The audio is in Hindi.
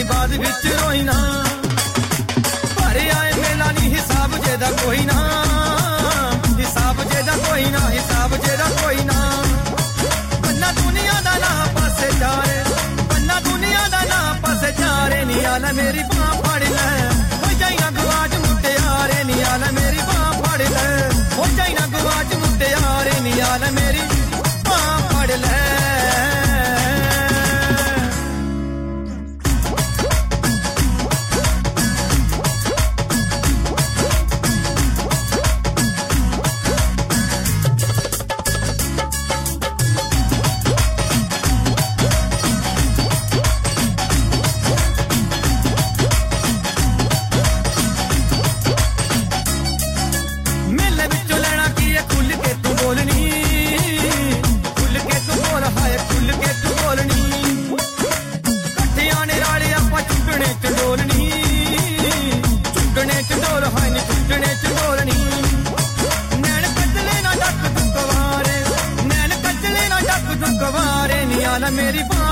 नी बाद विच रोई ना भरे आए मेला नी हिसाब जेदा कोई ना हिसाब जेदा कोई ना हिसाब जेदा कोई ना बन्ना दुनिया दा ना पासे जारे बन्ना दुनिया दा ना पासे जारे नी आला मेरी बां फड़ ले हो जाई ना गवाच मुटियारे नी आला मेरी बां फड़ ले हो जाई ना गवाच मुटियारे नी आला मेरी बां फड़ ले मेरी